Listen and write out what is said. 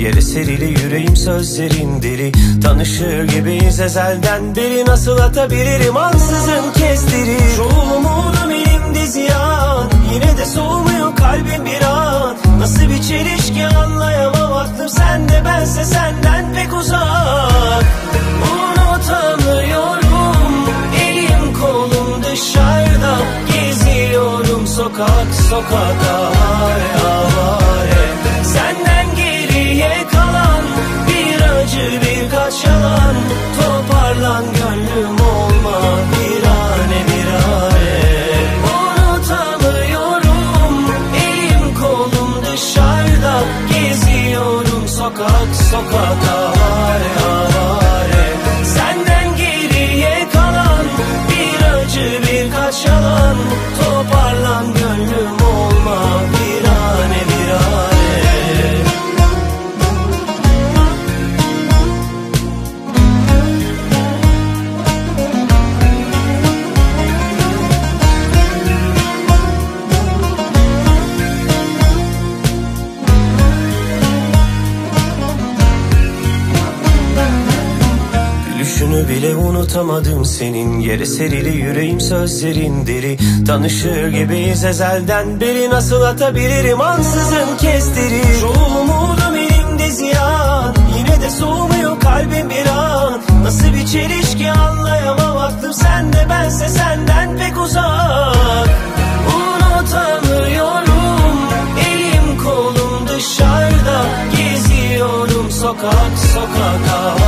Yere serili yüreğim sözlerin deli. Tanışır gibiyiz ezelden beri. Nasıl atabilirim ansızın kezdiri. Çoğu umudum elimde ziyan. Yine de soğumuyor kalbim bir an. Nasıl bir çelişki anlayamam. Aklım sende, bense senden pek uzak. Unutamıyorum, elim kolum dışarıda. Geziyorum sokak sokak avare avare. Senden geriye kalan bir acı, birkaç yalan. Toparlan gönlüm, olma virane virane. Unutamıyorum, elim kolum dışarıda. Geziyorum sokak sokak avare avare. Senden geriye kalan bir acı, birkaç yalan. Toparlan gönlüm, olma virane virane. Gülüşünü bile unutamadım senin. Yere serili yüreğim sözlerin deli. Tanışır gibiyiz ezelden beri. Nasıl atabilirim ansızın kezdiri. Çoğu umudum elimde ziyan. Yine de soğumuyor kalbim bir an. Nasıl bir çelişki anlayamam. Aklım sende, bense senden pek uzak. Unutamıyorum, elim kolum dışarıda. Geziyorum sokak sokak.